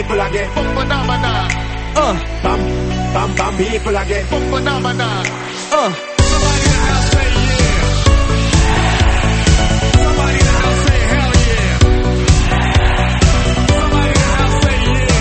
people again. Phenomena. Bam, bam, bam, people again. Phenomena. Somebody in the house say yeah. Somebody in the house say hell yeah. Somebody in the house say yeah.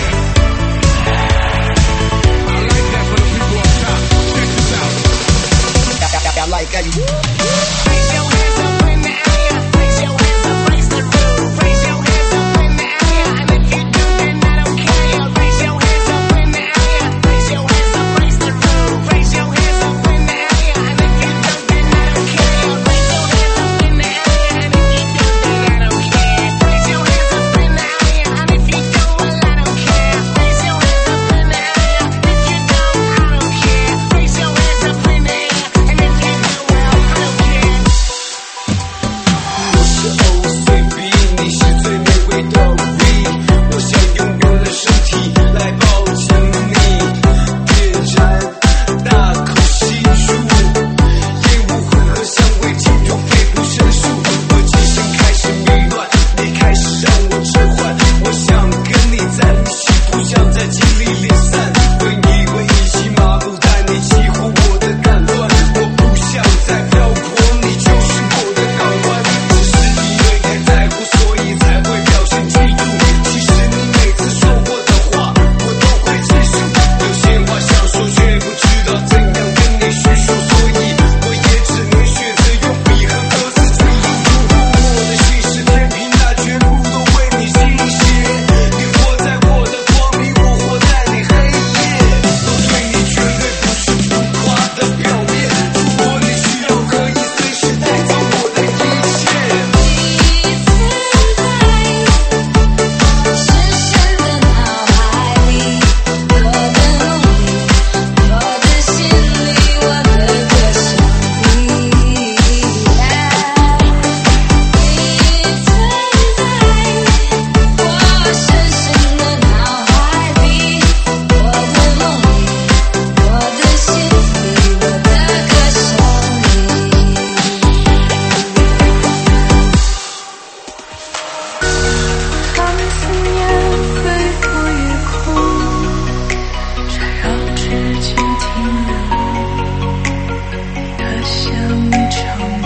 I like that for the people up top. Check this out. I like that. Raise your hands up in the air. Raise your hands up, raise the roof. Raise your hands up in the air. And if you do, then I don't care. Raise your hands up in the air. Raise your hands up, raise the roof. Raise your hands up in the air. And if you do, then I don't care. Raise your hands up in the air. And if you do, then I don't care. Raise your hands up in the air. And if you do, well, I don't care. Raise your hands up in the air. If you don't, I don't care. Raise your hands up in the air. And if you do, well, I don't care. 我是 OCB， 你是最美味的 V， 我想用我的身体来抱紧你，点燃大口吸入，烟雾混合香味进入肺部深处，我精神开始迷乱，你开始让我置换，我想跟你在一起，不想在精力离散，对你我一起麻木，但你激活我的感官，我不想再漂泊，你就是我的港湾。只是因为太在乎，所以才会表现嫉妒。其实你每次说过的话，我都会记住。有些话想说，却不知道怎样跟你叙述，所以我也只能选择用笔和歌词记录。我的心是天平，那全部都为你倾斜。你活在我的光明，我活在你黑夜。都对你绝对不是浮夸的表面。如果你需要，可以随时带走我的一切。 你存在深深的脑海里，我的梦里，我的心里，我的歌声里。你存在我深深的脑海里，我的梦里，我的心里，我的歌声里。看思念飞过夜空，缠绕指尖停留，它像一场梦。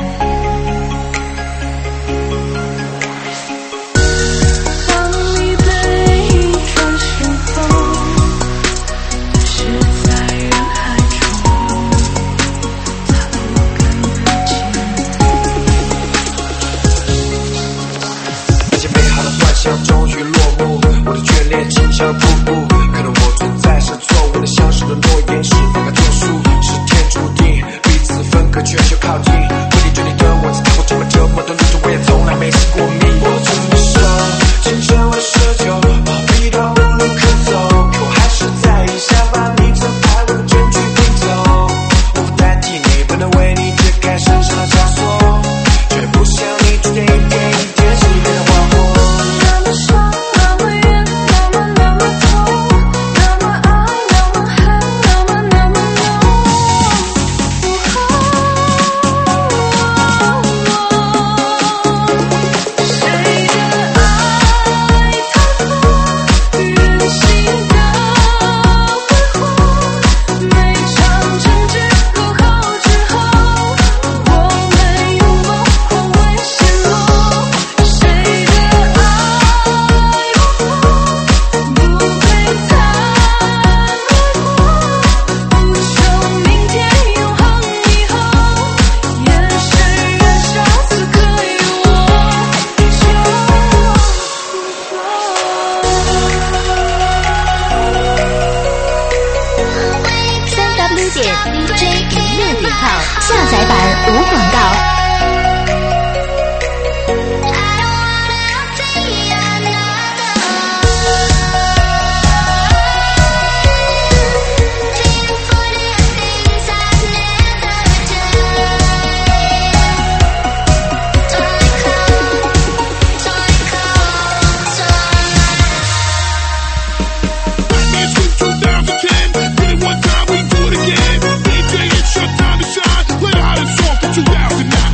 当你被转身后，消失在人海中，它落根不见。 那些美好的幻想终于落幕，我的眷恋倾向瀑布，可能我存在是错误的，相识的诺言是否该作数，是天注定，彼此分隔却又靠近，为你决定的我曾看过这么折磨的路途，我也从来没试过命。我怎么说，青春为奢求，逃避到无路可走，可我还是在意想把你这爱我的证据拼凑，无法代替你，不能为你解开身上的枷锁，却不想你注定一点一点熄灭的花火。 那么伤，那么远，那么痛，那么爱，那么恨，那么 no。谁的爱太过人性的挥霍，每场争执过后之后，我们拥抱或会失落。谁的爱不破，不被残害过，不求明天永恒以后，眼神燃烧此刻与我就 3w.dj16.com 下载版无广告。 One time we do it again. DJ, it's your time to shine. Play the hottest song from 2009.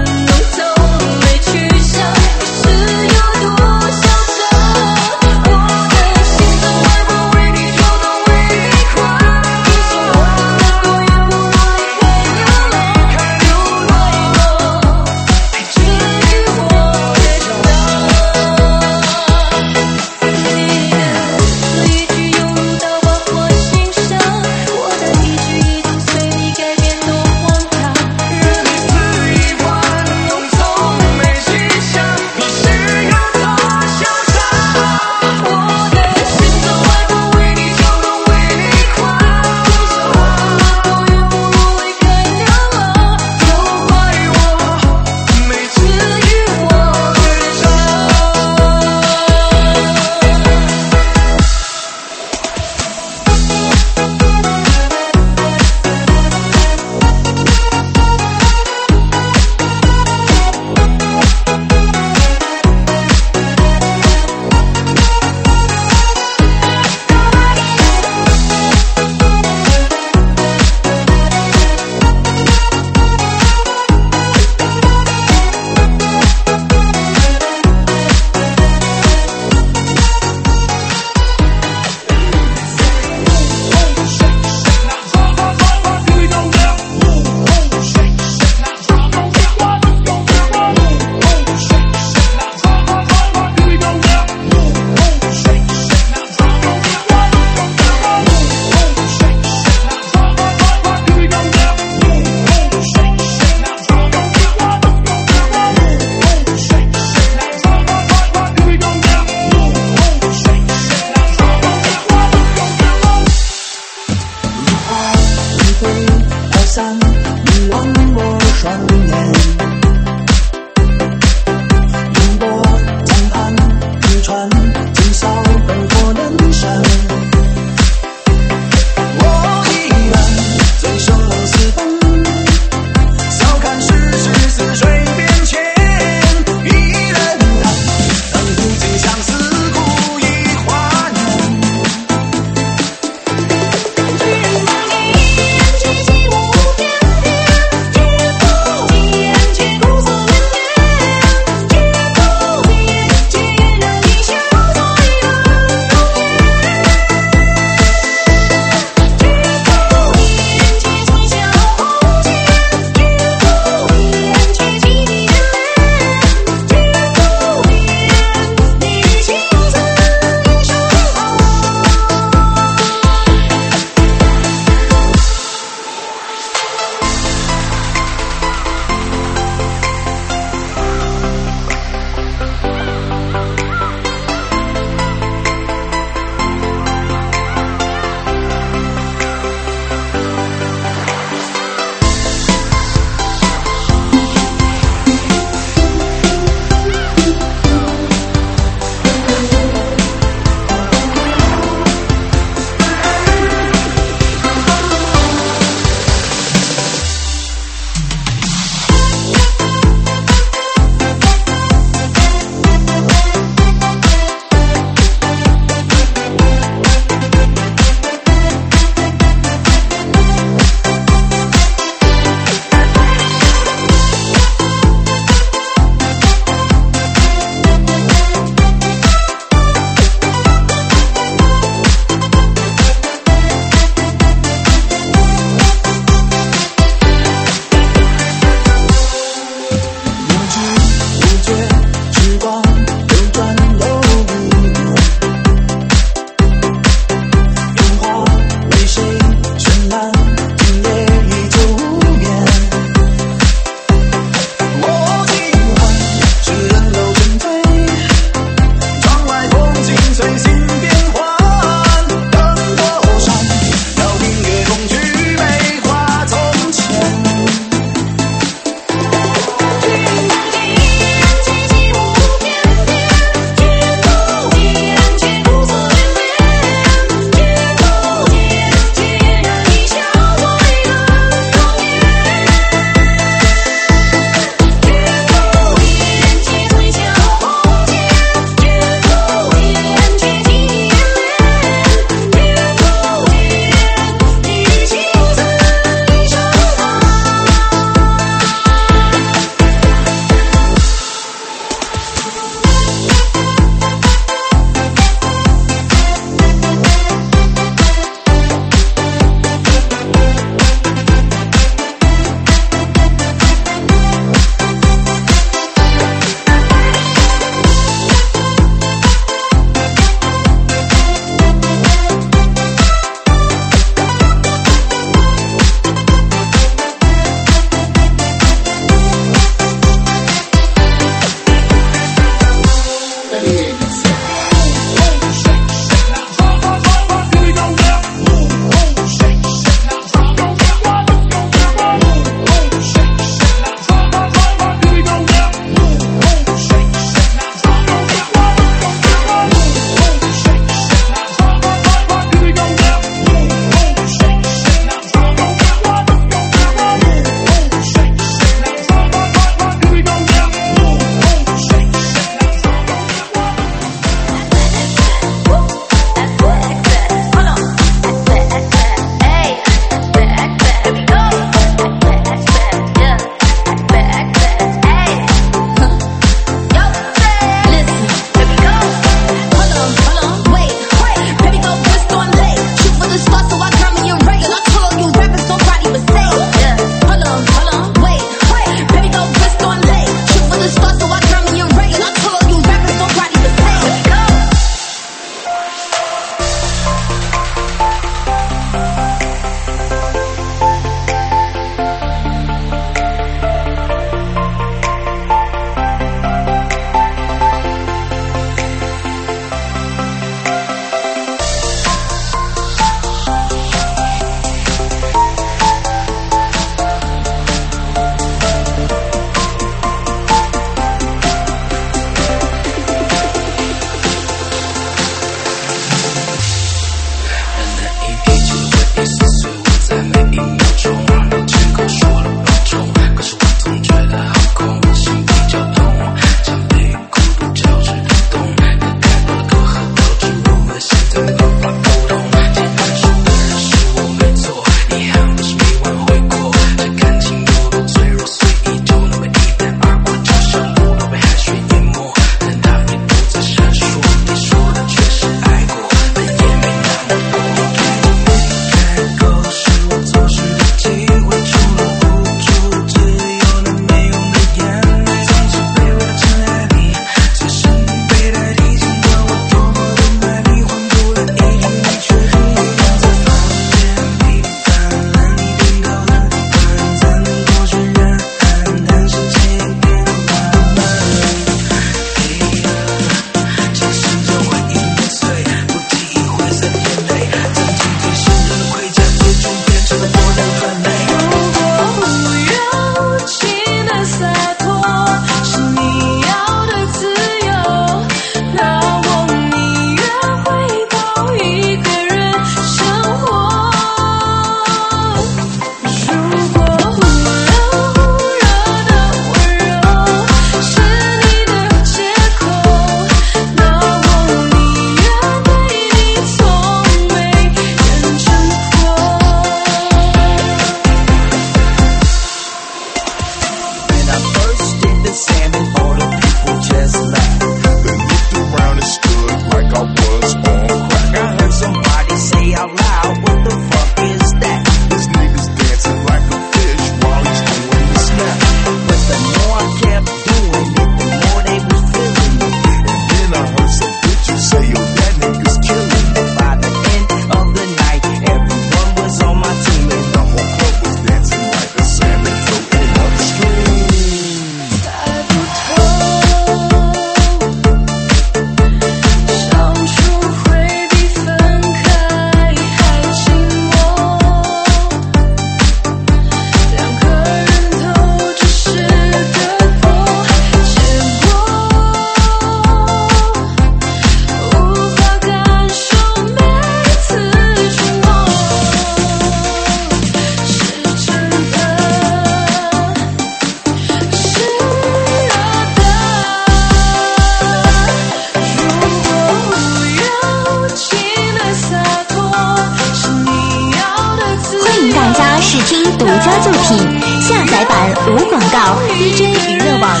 独家作品，下载版无广告 ，DJ 娱乐网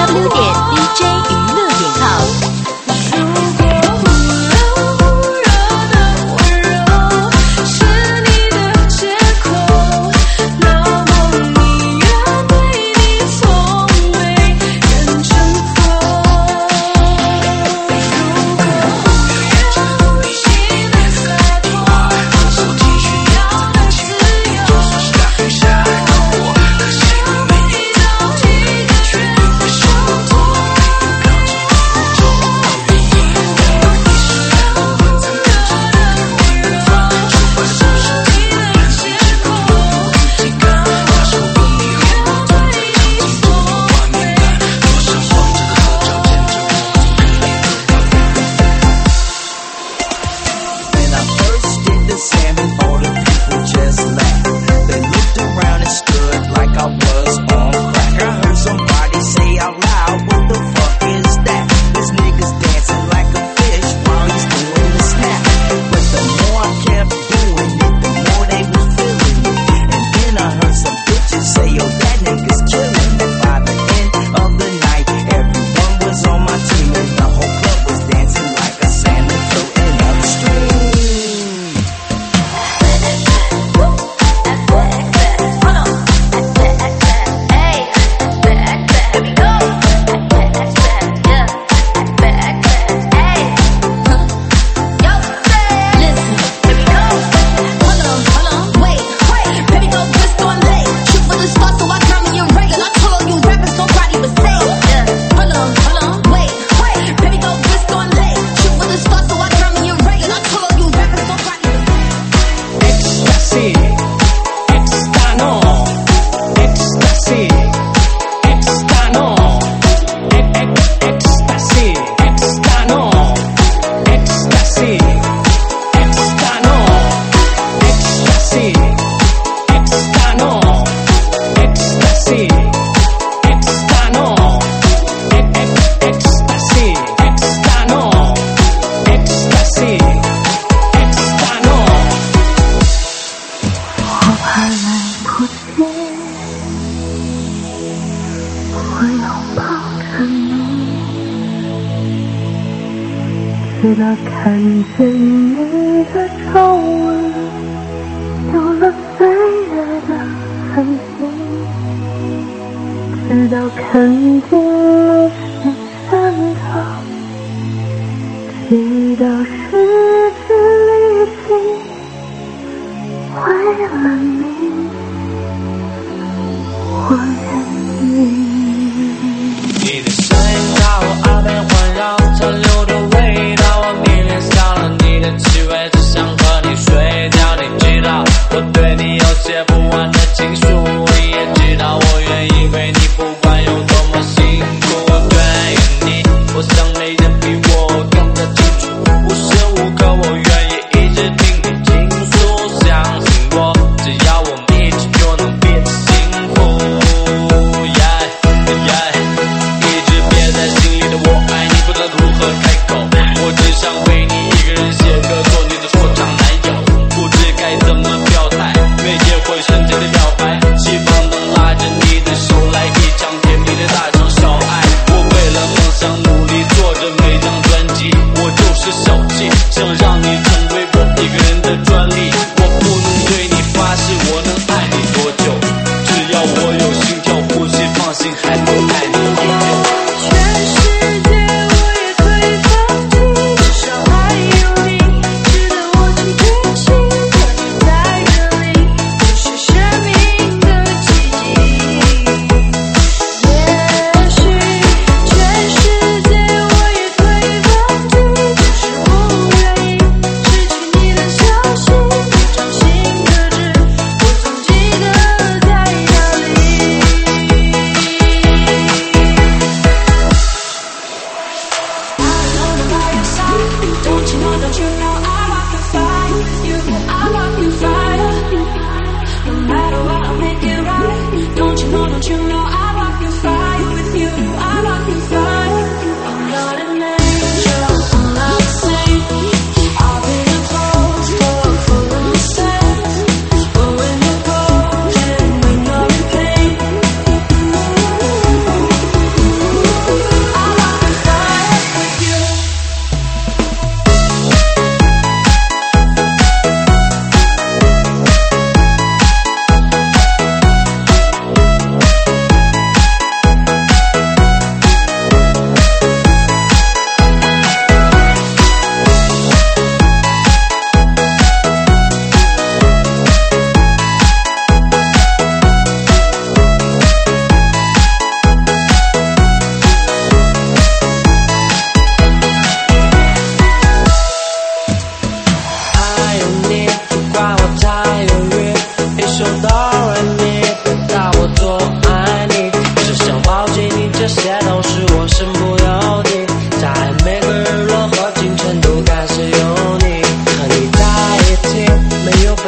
3w.dj娱乐.com。 直到看见你的皱纹，有了岁月的痕迹，直到看见你是山岗，直到失去力气，为了你，我愿意。 你的声音让我耳边环绕，残留的味道，我迷恋上了你的气味，只想和你睡觉。你知道我对你有写不完的情书，你也知道我愿意为你，不管有多么辛苦。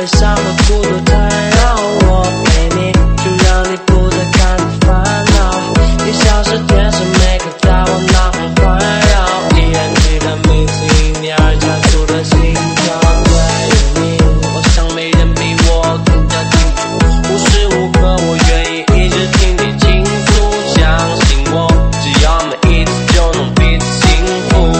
悲伤和孤独太让我陪你，就让你不再感到烦恼。你像是天使，每刻在我脑海环绕，依然记得每次因你而加速的心跳。对你，我想没人比我更加清楚，无时无刻我愿意一直听你倾诉，相信我，只要每一次就能彼此幸福。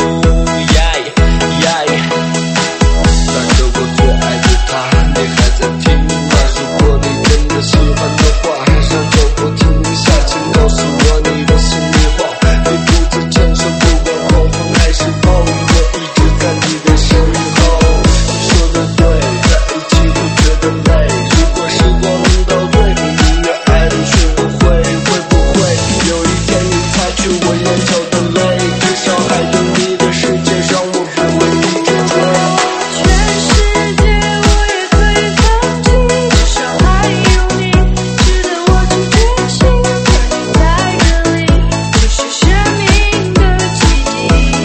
那个我最爱的他，你还在听吗？如果你真的喜欢的话，还想就不停下，请告诉我你的心里话。你独自承受，不管狂风还是暴雨，我一直在你的身后。你说的对，在一起不觉得累。如果时光能倒退，你宁愿爱的学不会，会不会有一天你擦去我眼角的泪？至少还有你的世界让我不会一直追。 全世界我也可以放弃，至少还有你值得我去珍惜。有你在这里，就是生命的奇迹。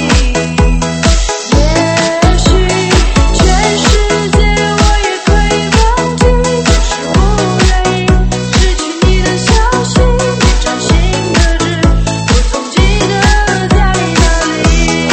也许全世界我也可以放弃，就是不愿意失去你的消息。你掌心的痣，我总记得在哪里。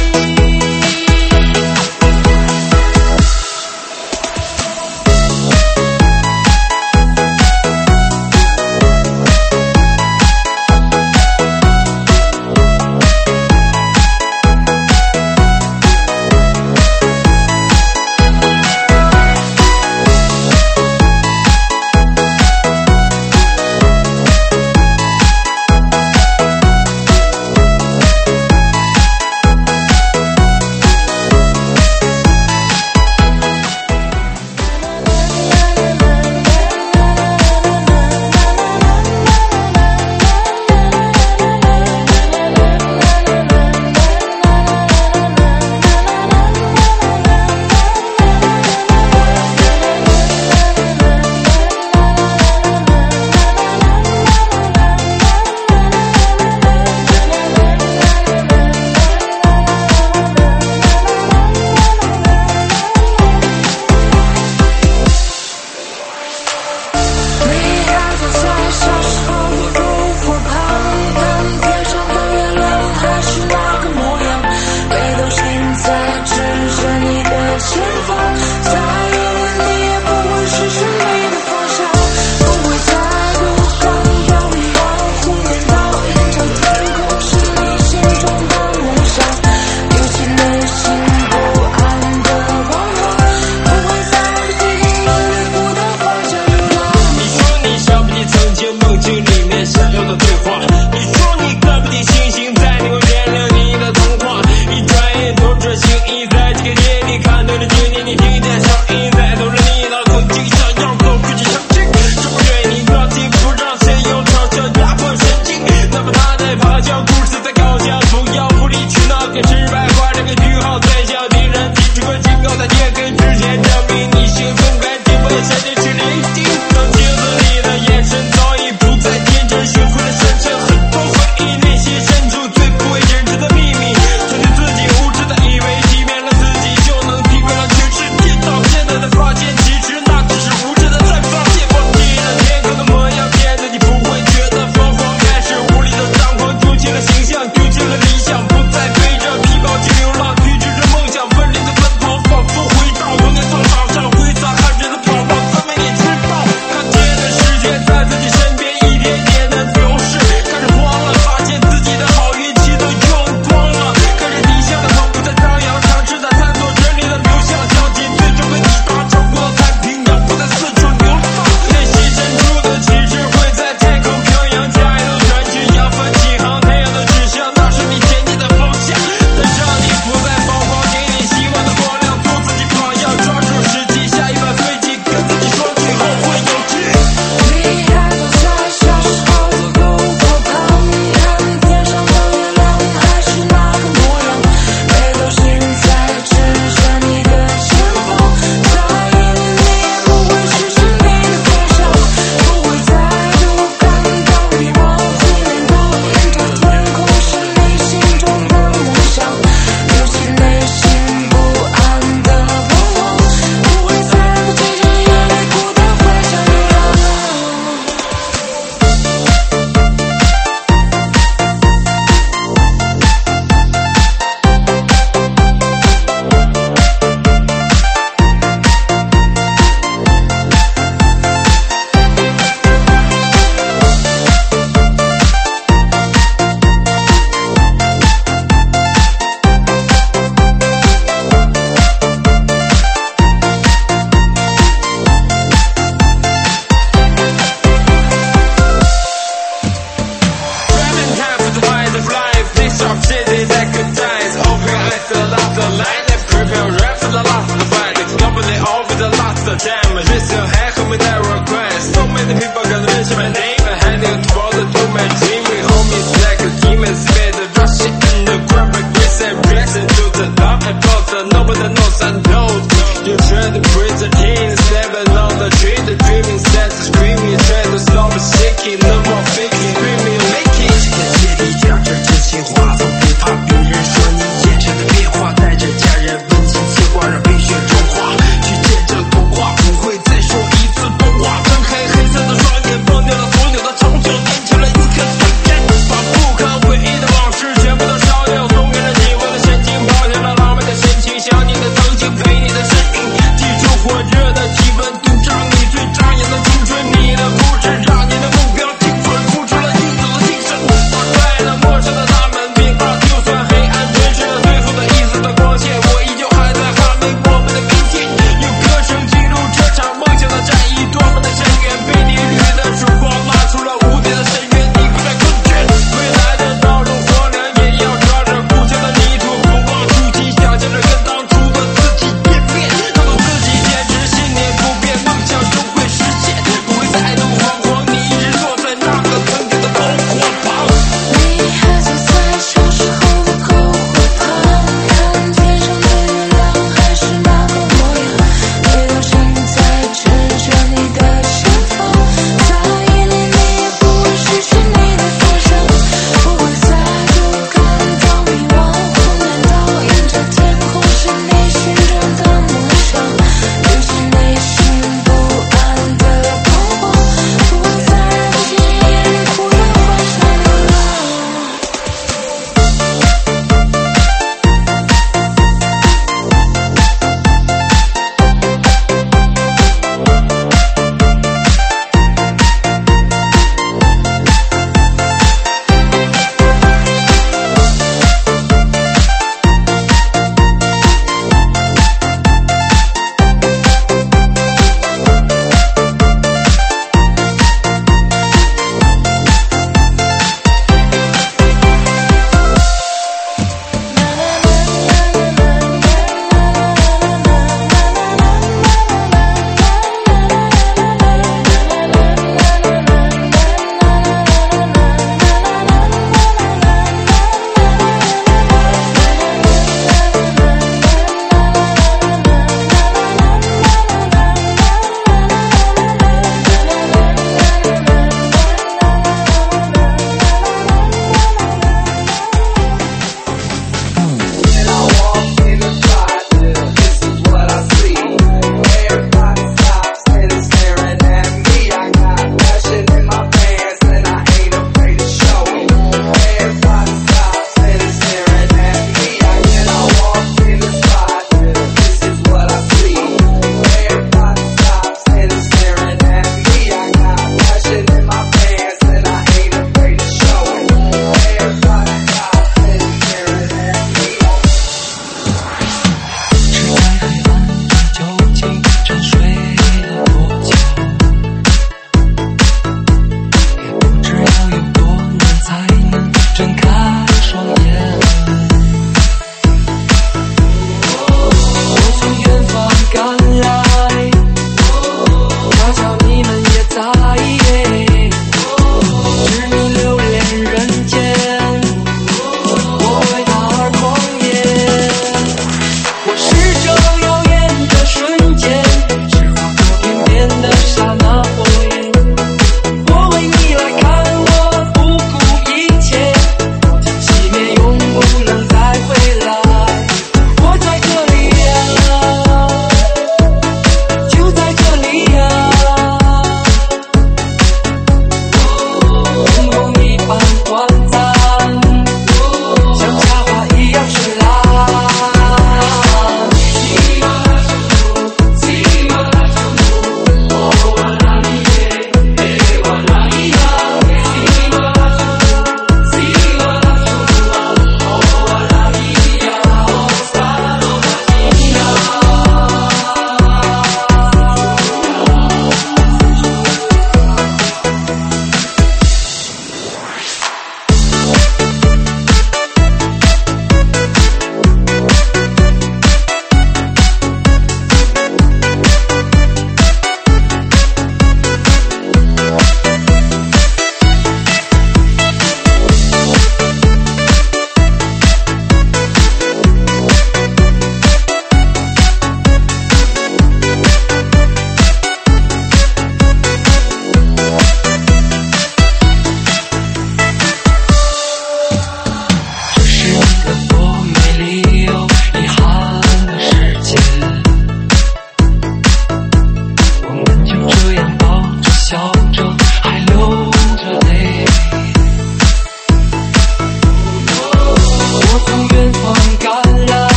你还坐在小时候的篝火旁，看天上的月亮还是那个模样，背都现在指着你的前方，再远你也不会是生命的方向，不会在路上飘一摇，湖面到延长天空是你心中的梦想，丢弃内心不安的彷徨，不会在最近稳步的方向流浪。 你说你想不起曾经梦境里面闪耀的对话，你说你看不起星星，在你会原谅你的童话。一转眼多转星移，在这个夜里看对了纪念，你听见声音在走着你的曾经，想要走出去相亲，是不愿你放弃，不让谁有嘲笑压迫神经。那么他在咆哮，故事在高墙，不要无理取闹，给失败画这个句号，再向敌人提出个警告，在天黑之前证明你心中干净，不要下定去聆听。当镜子里的眼神早已不再天真，学会了深沉，很多回忆内心深处最不为人知的秘密，曾经自己无知的以为欺骗了自己就能批判了全世界，到现在的 When the prison in 7 on the tree, the dreaming sets screaming, try to stop it, shaking, no more faking, screaming, making。在夜里讲着真心话，从不怕别人说你眼神的变化，带着家人温馨牵挂，让冰雪融化，去见证童话，不会再说一次动画。睁开黑色的双眼，放掉了所有的长久，点起了一颗酸碱，把不可回忆的往事全部都烧掉，送给了你我的深情，抛下了浪漫的深情，想你的曾经，陪你的身影，记住火热的气氛，赌上你最扎眼的青春，你的不是让你的目标精准，付出了应有的精神，打开了陌生的大门，别怕，就算黑暗吞噬了最后的一丝的光线，我依旧还在捍卫我们的。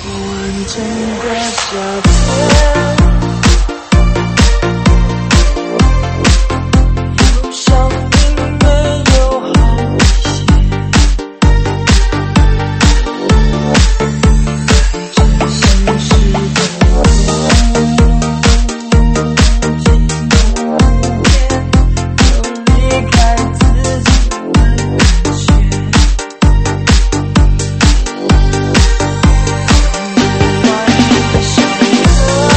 完整的照片，有伤并没有好一些，看着现实的我，又离开自己的感觉。我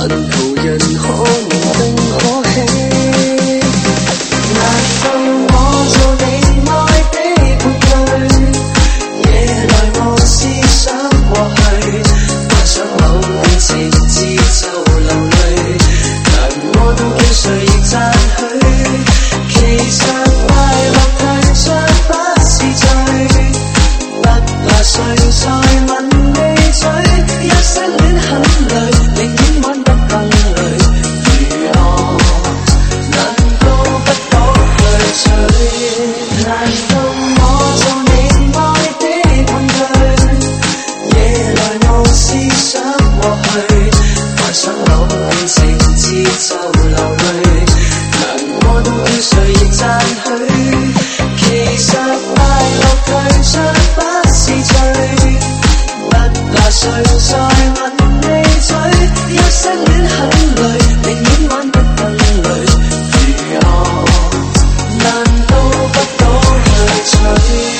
恨途人可能更可喜。難道我做你愛的伴侶？夜來我思想過去，幻想某段情節就流淚，但我都叫誰亦讚許。其實快樂退出不是罪，不怕誰再吻你嘴，一失戀很累，寧願玩得更累。如何難道不懂去取？難道我做你愛的玩具？夜來無思想過去，幻想某段情節就流淚，但我都叫誰亦讚許。其實快樂退出不是罪，不怕誰再吻你嘴，一失戀很累，寧願玩得更累。如何難道不懂去取？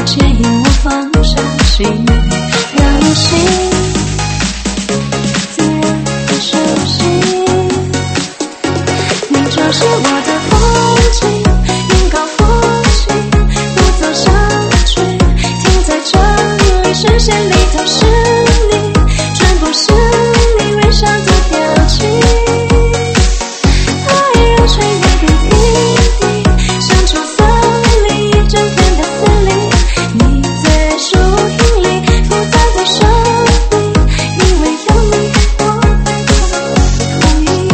不介意我放下行李，让心自然的休息。你就是我的风景，云高风轻，不走下去，停在这里，视线里头是你，全部是你微笑的表情。爱让吹叶点滴滴，像出森林一整片的森林。你在树荫里，复杂的生命，因为有你，我会同意。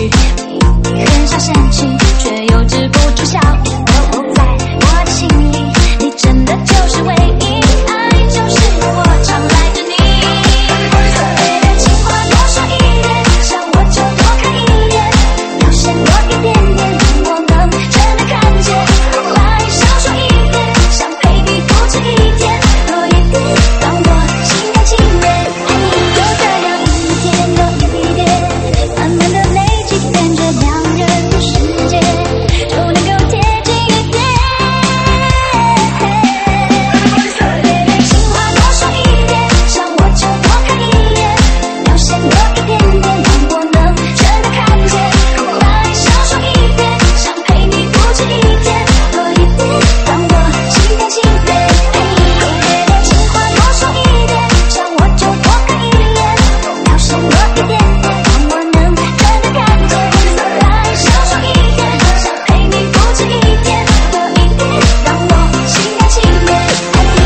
去，你很少嫌弃，却又止不住笑。在我的心里，你真的就是唯一，爱就是我常赖着你。情话多说一点，想我就多看一眼，表现多一点点，让我能真的看见。来少说一点，想陪你不止一天，多一点，让我心甘情愿爱你。就这样一天又一天，慢慢的累积，感觉两人的世界就能够贴近一点。情话多说一点，想我就多看一眼，表现多一点点，让我能真的看见。来少说一点，想陪你不止一天，多一点，让我心甘情愿爱你。情话多说一点，想我就多看一眼，表现多一点点，让我能真的看见。来少说一点，想陪你不止一天，多一点，让我心甘情愿爱你。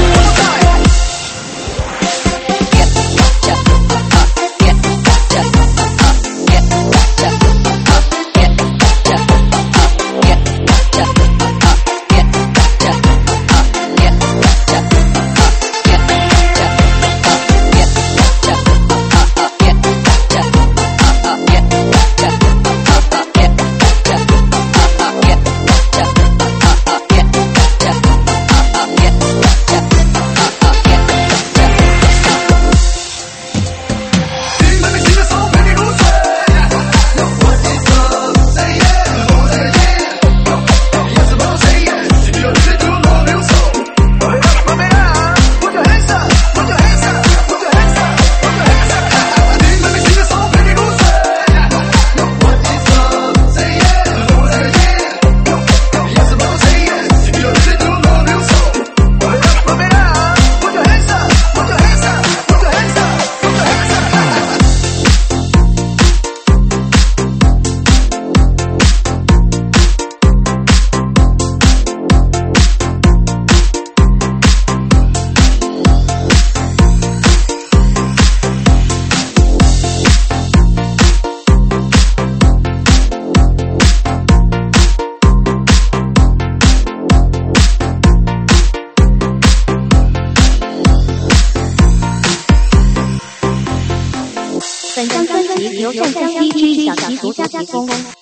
本张专辑由湛江 DJ 小齐独家提供。